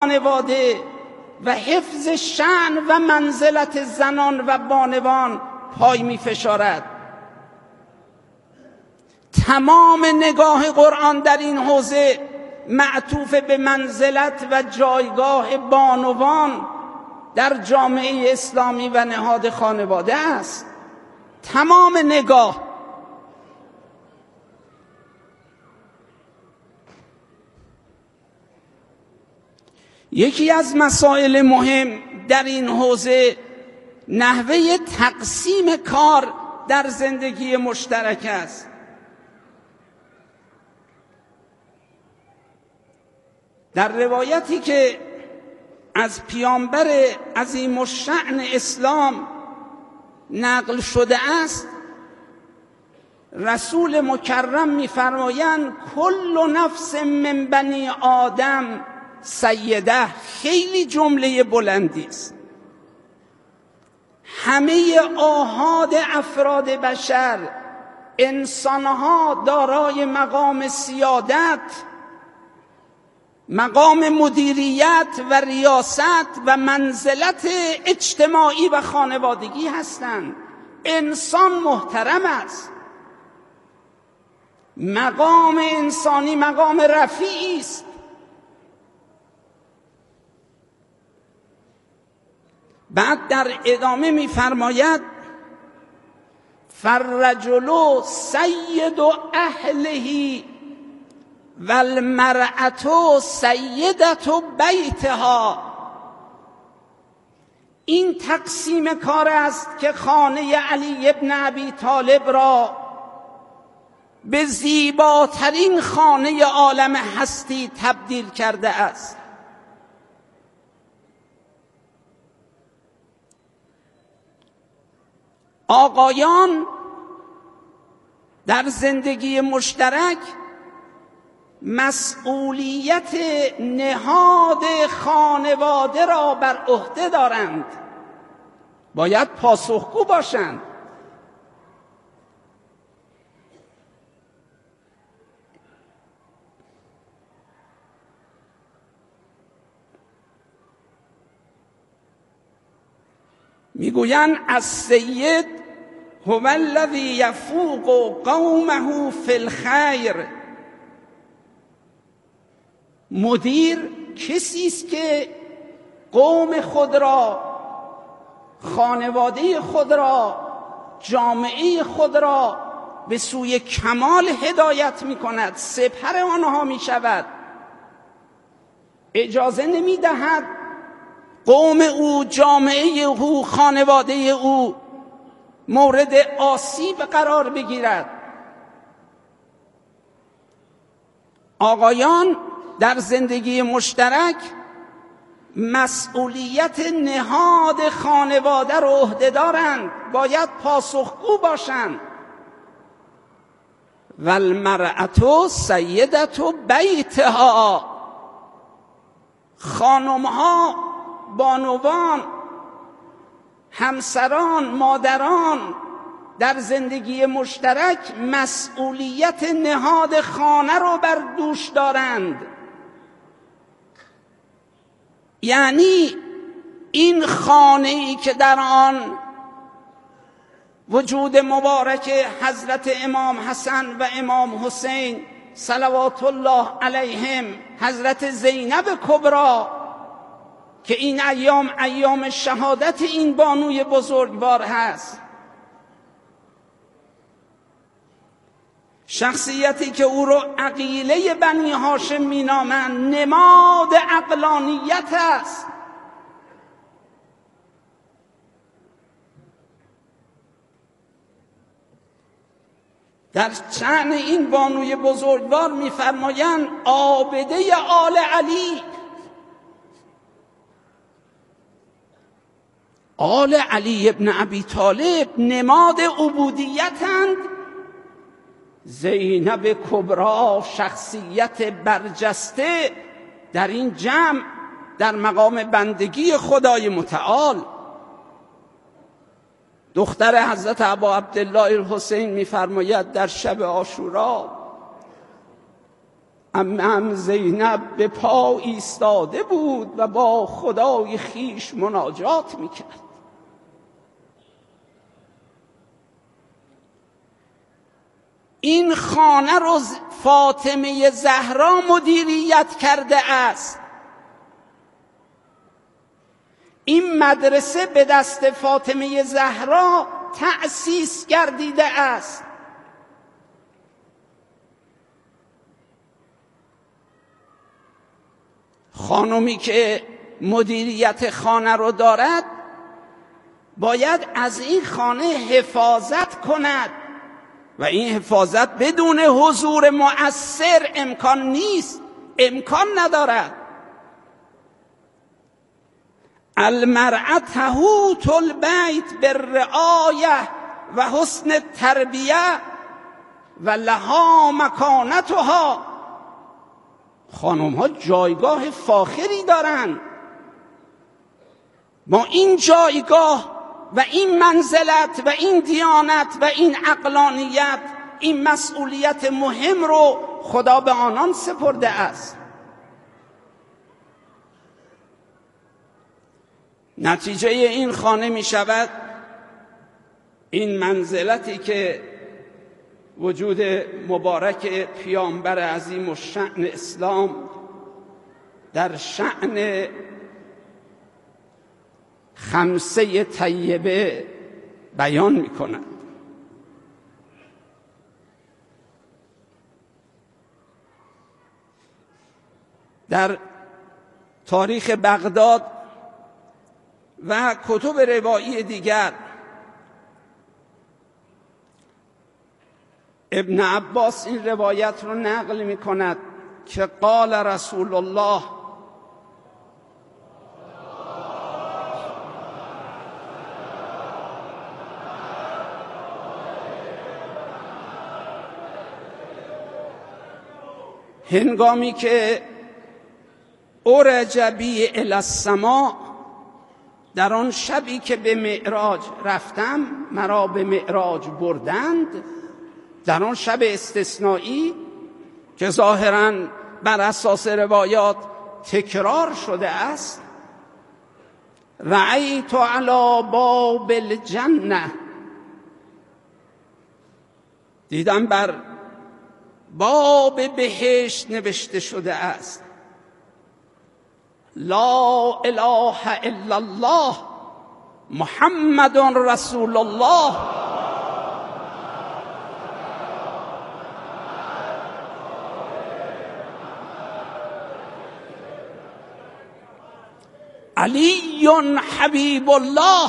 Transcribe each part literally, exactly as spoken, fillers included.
خانواده و حفظ شأن و منزلت زنان و بانوان پای می فشارد. تمام نگاه قرآن در این حوزه معطوف به منزلت و جایگاه بانوان در جامعه اسلامی و نهاد خانواده است. تمام نگاه. یکی از مسائل مهم در این حوزه نحوه تقسیم کار در زندگی مشترک است. در روایتی که از پیامبر عظیم الشأن اسلام نقل شده است، رسول مکرم می‌فرمایند کل نفس من بنی آدم سیده. خیلی جمله بلندی است. همه آحاد افراد بشر، انسانها دارای مقام سیادت، مقام مدیریت و ریاست و منزلت اجتماعی و خانوادگی هستند. انسان محترم است. مقام انسانی مقام رفیعی است. بعد در ادامه می‌فرماید فالرجل سید اهله والمرأة سیدة بیتها. این تقسیم کار است که خانه علی ابن ابی طالب را به زیباترین خانه عالم هستی تبدیل کرده است. آقایان در زندگی مشترک مسئولیت نهاد خانواده را بر عهده دارند. باید پاسخگو باشند. میگویند السید هو الذی یفوق قومه فی الخیر. مدیر کسی است که قوم خود را، خانواده خود را، جامعه خود را به سوی کمال هدایت می کند، سپر آنها می شود. اجازه نمی دهد قوم او، جامعه او، خانواده او مورد آسیب قرار بگیرد. آقایان در زندگی مشترک مسئولیت نهاد خانواده را عهده دارند، باید پاسخگو باشند. والمرأة سیدة بیتها. خانمها، بانوان، همسران، مادران در زندگی مشترک مسئولیت نهاد خانه را بر دوش دارند. یعنی این خانه‌ای که در آن وجود مبارک حضرت امام حسن و امام حسین صلوات الله علیهم، حضرت زینب کبری که این ایام ایام شهادت این بانوی بزرگوار هست، شخصیتی که او را عقیله بنی هاشم مینامند، نماد عقلانیت است. در شأن این بانوی بزرگوار می‌فرمایند عابده آل علی. آل علی ابن ابی طالب نماد عبودیتند. زینب کبری شخصیت برجسته در این جمع در مقام بندگی خدای متعال. دختر حضرت ابا عبدالله الحسین می‌فرماید در شب عاشورا عمم زینب به پا ایستاده بود و با خدای خیش مناجات میکرد. این خانه رو فاطمه زهرا مدیریت کرده است. این مدرسه به دست فاطمه زهرا تأسیس گردیده است. خانمی که مدیریت خانه رو دارد باید از این خانه حفاظت کند و این حفاظت بدون حضور مؤثر امکان نیست، امکان ندارد. المرأة تحوط البیت بالرعایه و حسن التربیه و لها مکانتها. خانم ها جایگاه فاخری دارند. ما این جایگاه و این منزلت و این دیانت و این عقلانیت، این مسئولیت مهم رو خدا به آنان سپرده است. نتیجه این خانه می شود این منزلتی که وجود مبارک پیامبر عظیم الشأن اسلام در شأن خمسه طیبه بیان می کند. در تاریخ بغداد و کتب روایی دیگر ابن عباس این روایت رو نقل می کند که قال رسول الله هنگامی که عرج بی الی السماء، در آن شبی که به معراج رفتم، مرا به معراج بردند، در آن شب استثنایی که ظاهراً بر اساس روایات تکرار شده است، رأیت علی باب الجنه، دیدم بر باب بهشت نوشته شده است لا اله الا الله محمد رسول الله. علی حبیب الله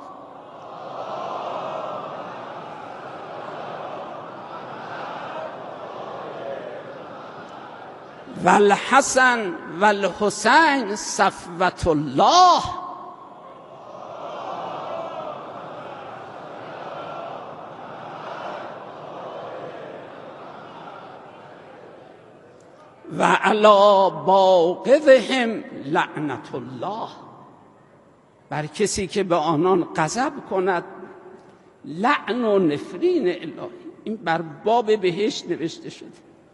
و الحسن و الحسین صفوة الله. و علی باغضهم لعنت الله، بر کسی که به آنان غضب کند لعن و نفرین الهی. این بر باب بهشت نوشته شده.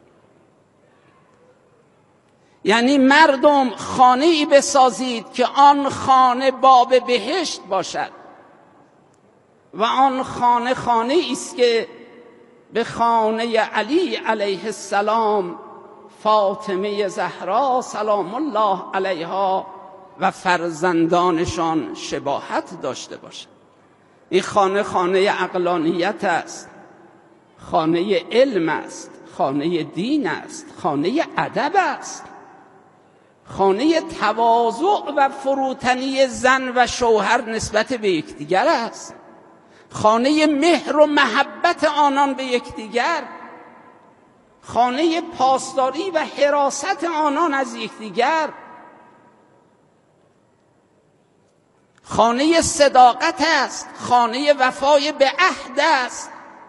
یعنی مردم خانه‌ای بسازید که آن خانه باب بهشت باشد و آن خانه خانه است که به خانه علی علیه السلام، فاطمه زهرا سلام الله علیها و فرزندانشان شباهت داشته باشد. این خانه خانه عقلانیت است، خانه علم است، خانه دین است، خانه ادب است، خانه تواضع و فروتنی زن و شوهر نسبت به یکدیگر است، خانه مهر و محبت آنان به یکدیگر، خانه پاسداری و حراست آنان از یکدیگر، خانه صداقت است، خانه وفای به عهد است،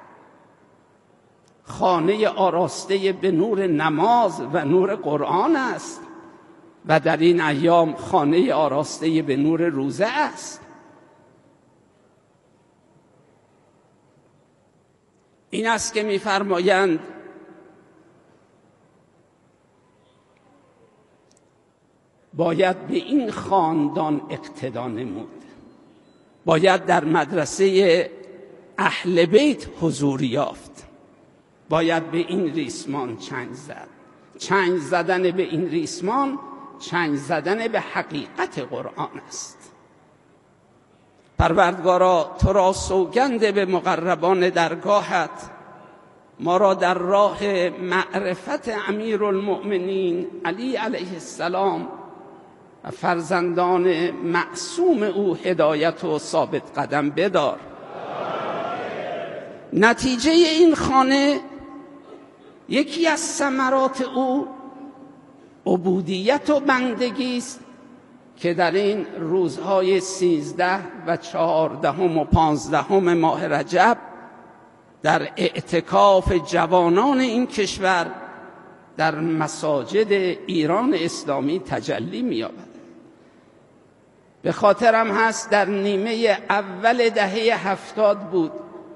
خانه آراسته به نور نماز و نور قرآن است و در این ایام خانه آراسته به نور روزه است. این است که می‌فرمایند باید به این خاندان اقتدا نمود، باید در مدرسه اهل بیت حضور یافت، باید به این ریسمان چنگ زد. چنگ زدن به این ریسمان چنگ زدن به حقیقت قرآن است. پروردگارا تو را سوگند به مقربان درگاهت، ما را در راه معرفت امیرالمؤمنین علی علیه السلام و فرزندان معصوم او هدایت و ثابت قدم بدار. نتیجه این خانه یکی از ثمرات او عبودیت و بندگی است که در این روزهای سیزده و چهاردهم و پانزدهم ماه رجب در اعتکاف جوانان این کشور در مساجد ایران اسلامی تجلی می‌یابد. به خاطرم هست در نیمه اول دهه هفتاد بود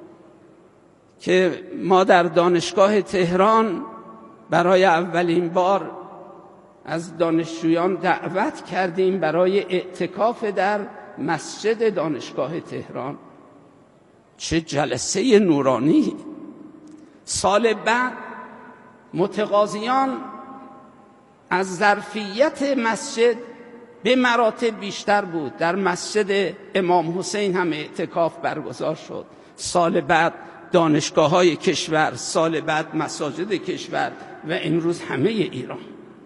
که ما در دانشگاه تهران برای اولین بار از دانشجویان دعوت کردیم برای اعتکاف در مسجد دانشگاه تهران. چه جلسه نورانی! سال بعد متقاضیان از ظرفیت مسجد به مراتب بیشتر بود. در مسجد امام حسین هم اعتکاف برگزار شد. سال بعد دانشگاه های کشور، سال بعد مساجد کشور و امروز همه ایران.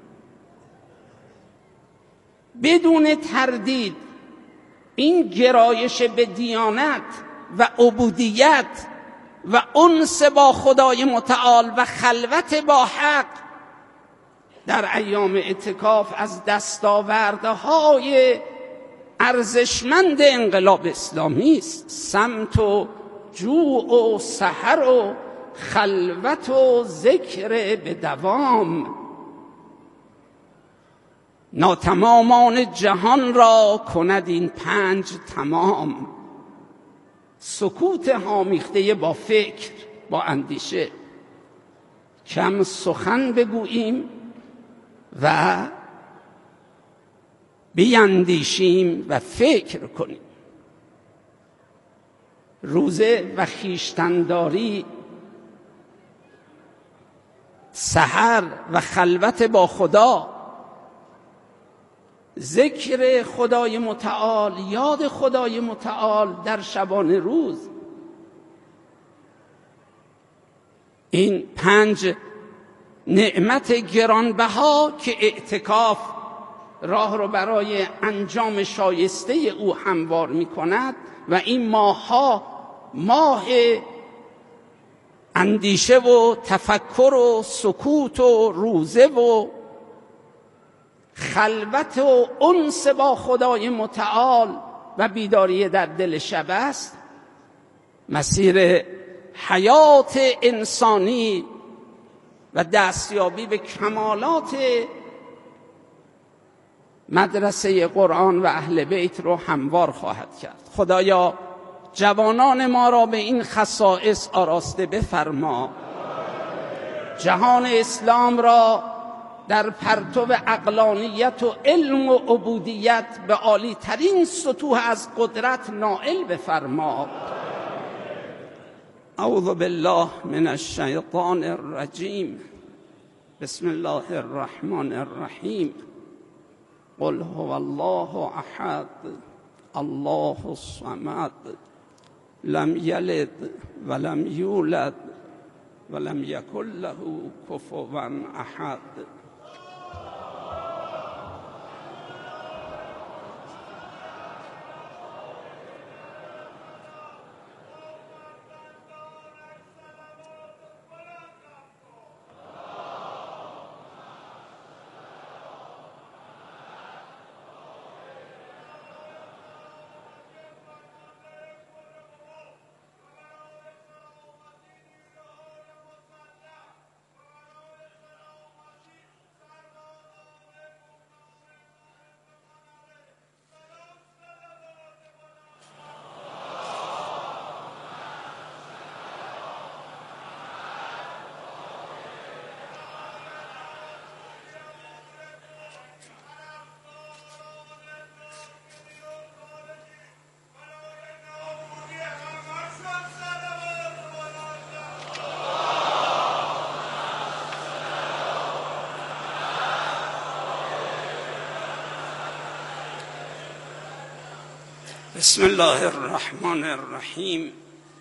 بدون تردید این گرایش به دیانت و عبودیت و انس با خدای متعال و خلوت با حق در ایام اعتکاف از دستاوردهای ارزشمند انقلاب اسلامی است. سمت و جوع و سحر و خلوت و ذکر به دوام، ناتمامان جهان را کند این پنج تمام. سکوت آمیخته با فکر، با اندیشه، کم سخن بگوییم و بیندیشیم و فکر کنیم. روزه و خویشتن‌داری، سحر و خلوت با خدا، ذکر خدای متعال، یاد خدای متعال در شبانه روز، این پنج نعمت گرانبها که اعتکاف راه رو برای انجام شایسته او هموار می کند و این ماه‌ها ماه اندیشه و تفکر و سکوت و روزه و خلوت و انس با خدای متعال و بیداری در دل شب است. مسیر حیات انسانی و دستیابی به کمالات مدرسه قرآن و اهل بیت رو هموار خواهد کرد. خدایا جوانان ما را به این خصائص آراسته بفرما. جهان اسلام را در پرتو عقلانیت و علم و عبودیت به عالی ترین سطوح از قدرت نائل بفرما. اعوذ بالله من الشیطان الرجیم. بسم الله الرحمن الرحیم. قل هو الله احد الله الصمد لم یلد ولم یولد ولم یکن له کفوا احد. بسم الله الرحمن الرحیم.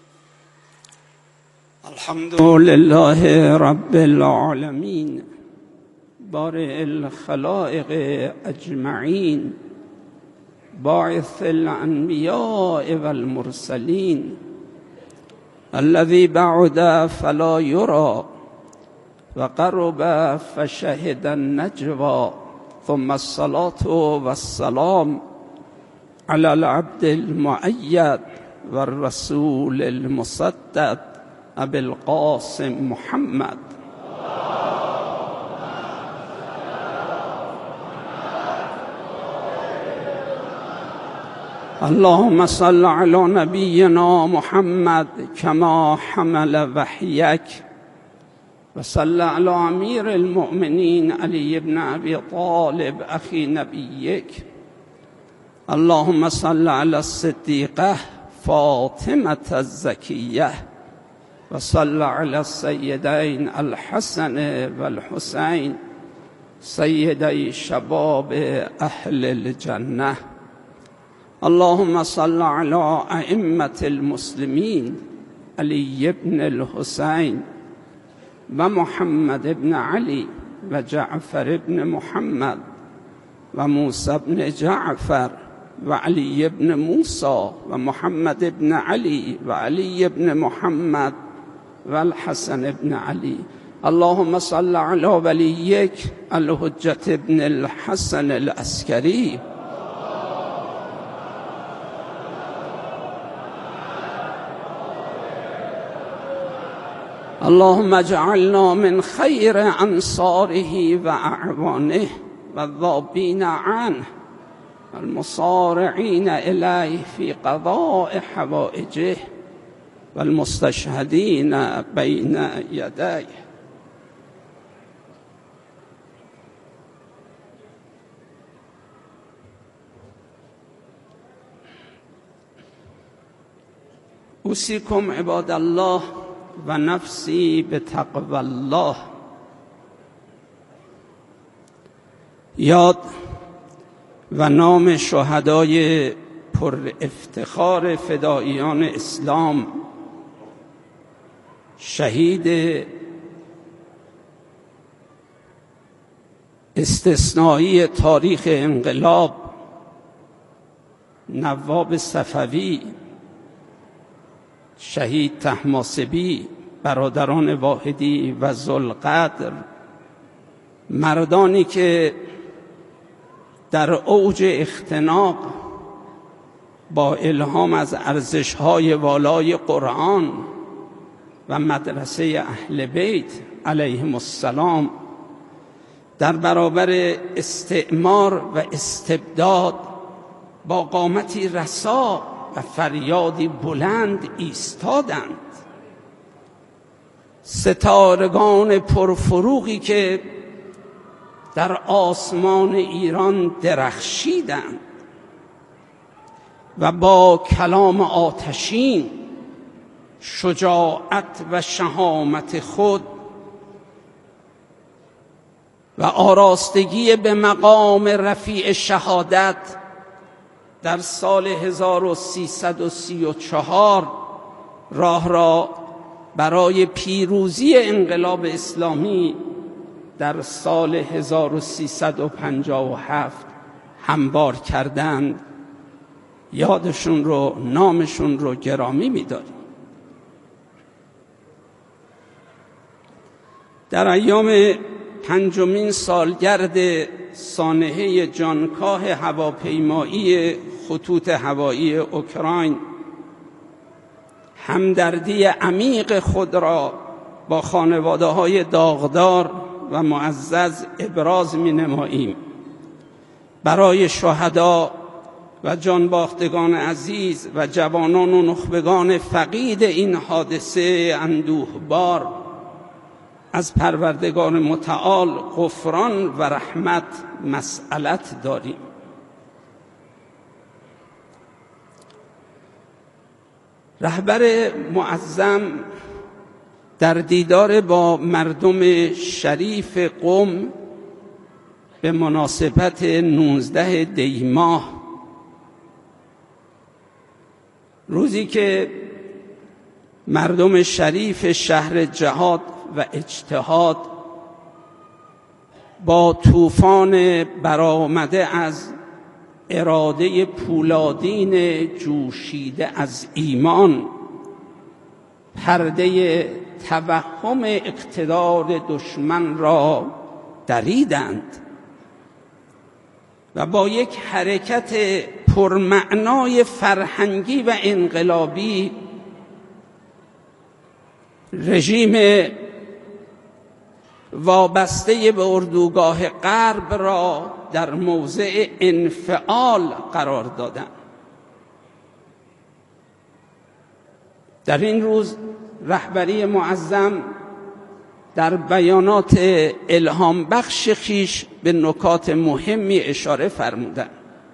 الحمد لله رب العالمین بارئ الخلائق اجمعین باعث الانبیاء والمرسلین الذی بعد فلا یری وقرب فشهد النجوى ثم الصلاة والسلام على العبد المؤید والرسول المصدق ابی القاسم محمد. اللهم صل على نبينا محمد كما حمل وحيك وصل على امير المؤمنين علي بن ابي طالب اخي نبيك. اللهم صل على الصديقة فاطمة الزكية وصل على السيدين الحسن والحسين سيدي شباب أهل الجنة. اللهم صل على أئمة المسلمين علي بن الحسين ومحمد بن علي وجعفر بن محمد وموسى بن جعفر وعلي بن موسى ومحمد بن علي وعلي بن محمد والحسن بن علي. اللهم صل على وليك الحجة بن الحسن العسكري. اللهم اجعلنا من خير أنصاره وأعوانه والذابين عنه المصارعين إليه في قضاء حوائجه والمستشهدين بين يديه. أوصيكم عباد الله و نفسی به تقوی الله. یاد و نام شهدای پر افتخار فداییان اسلام، شهید استثنایی تاریخ انقلاب نواب صفوی، شهید طهماسبی، برادران واحدی و ذوالقدر، مردانی که در اوج اختناق با الهام از ارزش‌های والای قرآن و مدرسه اهل بیت علیهم السلام در برابر استعمار و استبداد با قامتی رسا و فریادی بلند ایستادند. ستارگان پرفروغی که در آسمان ایران درخشیدند و با کلام آتشین، شجاعت و شهامت خود و آراستگی به مقام رفیع شهادت در سال هزار و سیصد و سی و چهار راه را برای پیروزی انقلاب اسلامی در سال هزار و سیصد و پنجاه و هفت هموار کردند. یادشون رو، نامشون رو گرامی می‌داریم. در ایام پنجمین سالگرد سانحه جانکاه هواپیمایی خطوط هوایی اوکراین همدردی عمیق خود را با خانواده‌های داغدار و معزز ابراز می‌نماییم. برای شهدا و جانباختگان عزیز و جوانان و نخبگان فقید این حادثه اندوهبار از پروردگار متعال غفران و رحمت مسئلت داریم. رهبر معظم در دیدار با مردم شریف قم به مناسبت نوزده دی ماه روزی که مردم شریف شهر جهاد و اجتهاد با طوفان برآمده از اراده پولادین جوشیده از ایمان پرده توهم اقتدار دشمن را دریدند و با یک حرکت پرمعنای فرهنگی و انقلابی رژیم وابسته به اردوگاه غرب را در موضع انفعال قرار دادند. در این روز رهبری معظم در بیانات الهام بخش خویش به نکات مهمی اشاره فرمودند.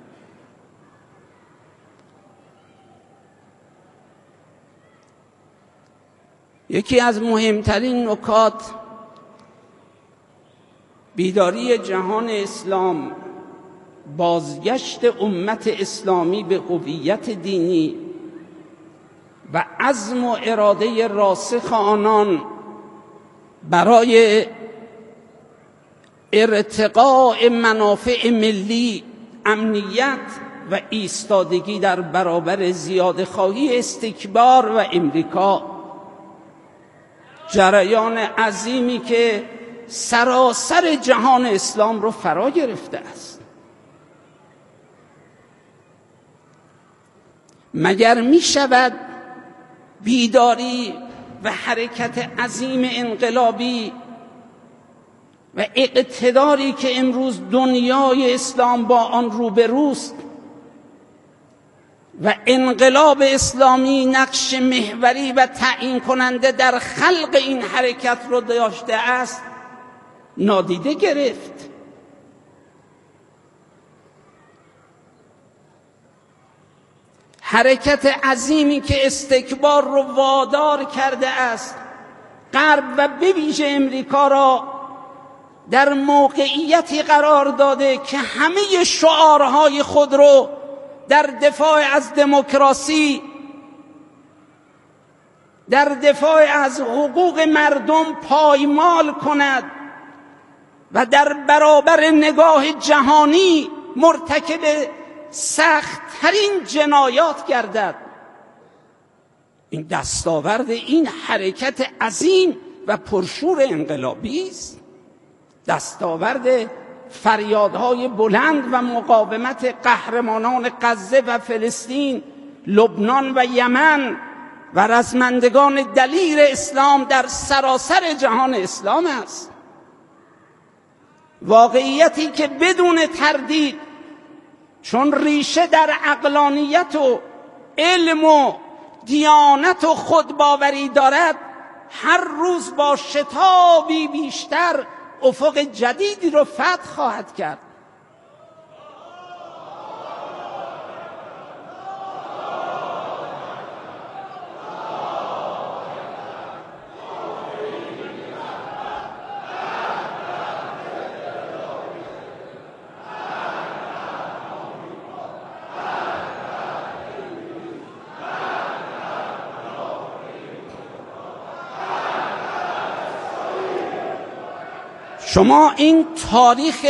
یکی از مهمترین نکات بیداری جهان اسلام، بازگشت امت اسلامی به هویت دینی و عزم و اراده راسخ آنان برای ارتقاء منافع ملی، امنیت و ایستادگی در برابر زیادخواهی استکبار و امریکا، جریان عظیمی که سراسر جهان اسلام رو فرا گرفته است. مگر می شود بیداری و حرکت عظیم انقلابی و اقتداری که امروز دنیای اسلام با آن روبروست و انقلاب اسلامی نقش محوری و تعیین کننده در خلق این حرکت رو داشته است نادیده گرفت؟ حرکت عظیمی که استکبار رو وادار کرده است غرب و به ویژه امریکا را در موقعیتی قرار داده که همه شعارهای خود رو در دفاع از دموکراسی، در دفاع از حقوق مردم پایمال کند و در برابر نگاه جهانی مرتکب سخت‌ترین جنایات گردد. این دستاورد این حرکت عظیم و پرشور انقلابی است، دستاورد فریادهای بلند و مقاومت قهرمانان غزه و فلسطین، لبنان و یمن و رزمندگان دلیر اسلام در سراسر جهان اسلام است. واقعیتی که بدون تردید چون ریشه در عقلانیت و علم و دیانت و خودباوری دارد، هر روز با شتابی بیشتر افق جدیدی رو فتح خواهد کرد. شما این تاریخ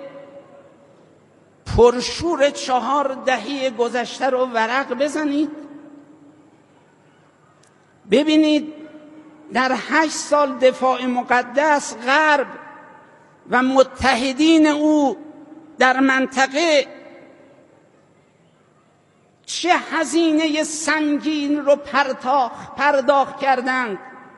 پرشور چهار دهه گذشته رو ورق بزنید، ببینید در هشت سال دفاع مقدس غرب و متحدین او در منطقه چه هزینه سنگین رو پرداخت کردند،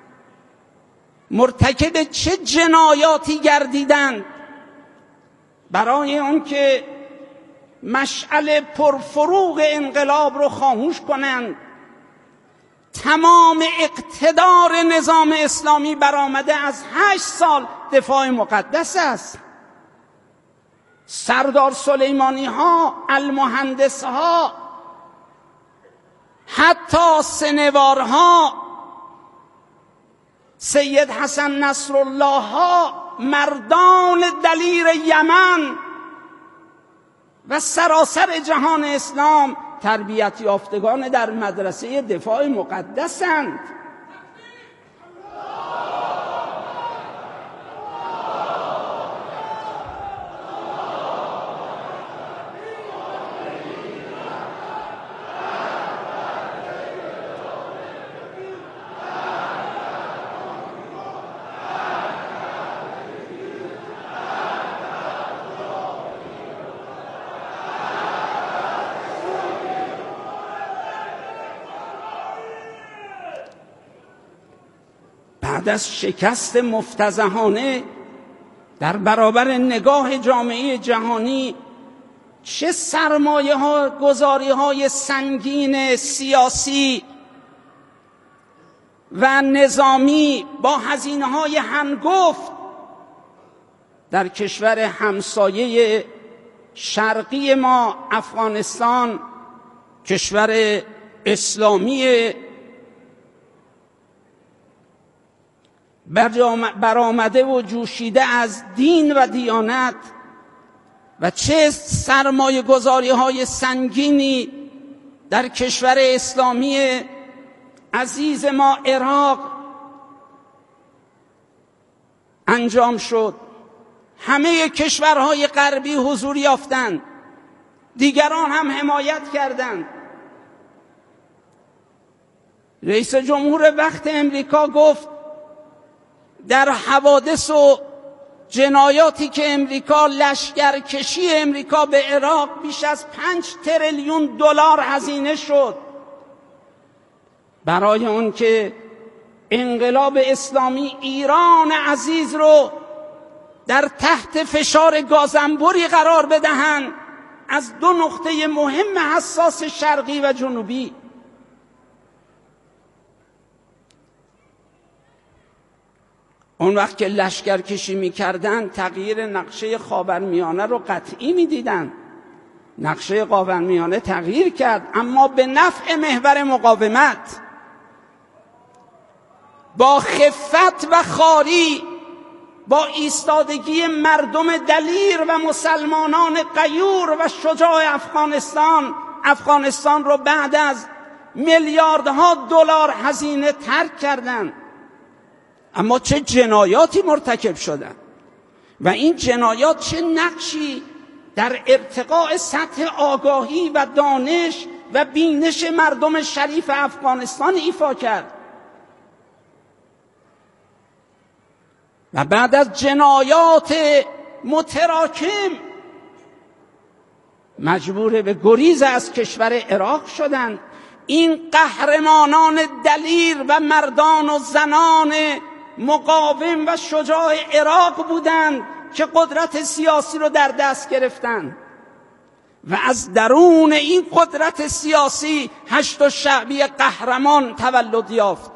مرتکب چه جنایاتی گردیدند برای اون که مشعل پرفروغ انقلاب رو خاموش کنند. تمام اقتدار نظام اسلامی برآمده از هشت سال دفاع مقدس است. سردار سلیمانی ها، المهندس ها، حتی سنوارها، سید حسن نصرالله ها، مردان دلیر یمن و سراسر جهان اسلام تربیت یافتگان در مدرسه دفاع مقدسند. بعد از شکست مفتضحانه در برابر نگاه جامعه جهانی، چه سرمایه ها گذاری های سنگین سیاسی و نظامی با هزینه های هنگفت در کشور همسایه شرقی ما افغانستان، کشور اسلامی برآمده و جوشیده از دین و دیانت، و چه سرمایه گذاری های سنگینی در کشور اسلامی عزیز ما عراق انجام شد. همه کشورهای غربی حضور یافتند، دیگران هم حمایت کردند. رئیس جمهور وقت امریکا گفت در حوادث و جنایاتی که امریکا، لشکرکشی امریکا به عراق بیش از پنج تریلیون دلار هزینه شد برای اون که انقلاب اسلامی ایران عزیز رو در تحت فشار گازنبوری قرار بدهند از دو نقطه مهم حساس شرقی و جنوبی. اون وقت که لشکر کشی می کردن تغییر نقشه خاورمیانه رو قطعی می دیدن. نقشه خاورمیانه تغییر کرد، اما به نفع محور مقاومت. با خفت و خاری، با ایستادگی مردم دلیر و مسلمانان غیور و شجاع افغانستان، افغانستان رو بعد از میلیاردها دلار هزینه ترک کردند. اما چه جنایاتی مرتکب شدند و این جنایات چه نقشی در ارتقاء سطح آگاهی و دانش و بینش مردم شریف افغانستان ایفا کرد. و بعد از جنایات متراکم مجبور به گریز از کشور عراق شدند. این قهرمانان دلیر و مردان و زنان مقاوم و شجاع عراق بودند که قدرت سیاسی رو در دست گرفتند و از درون این قدرت سیاسی هشت شعبی قهرمان تولد یافت.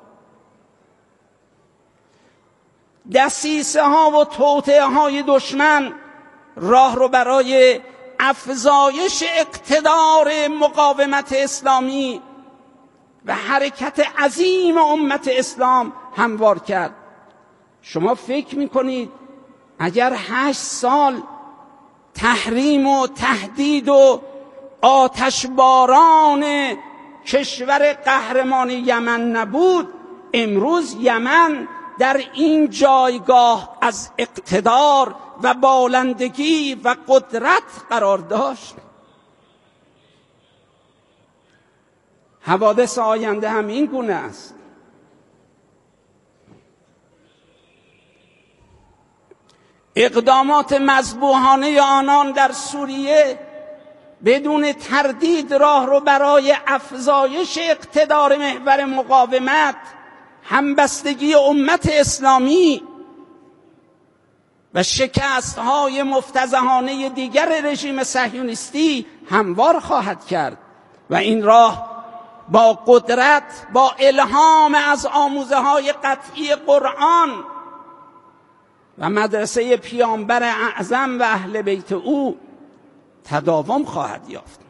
دسیسه ها و توطئه های دشمن راه رو برای افزایش اقتدار مقاومت اسلامی و حرکت عظیم امت اسلام هموار کرد. شما فکر میکنید اگر هشت سال تحریم و تهدید و آتشباران کشور قهرمان یمن نبود، امروز یمن در این جایگاه از اقتدار و بالندگی و قدرت قرار داشت؟ حوادث آینده هم این گونه است. اقدامات مذبوحانه آنان در سوریه بدون تردید راه رو برای افزایش اقتدار محور مقاومت، همبستگی امت اسلامی و شکست‌های مفتضحانه دیگر رژیم صهیونیستی هموار خواهد کرد و این راه با قدرت، با الهام از آموزه‌های قطعی قرآن و مدرسه پیامبر اعظم و اهل بیت او تداوم خواهد یافت.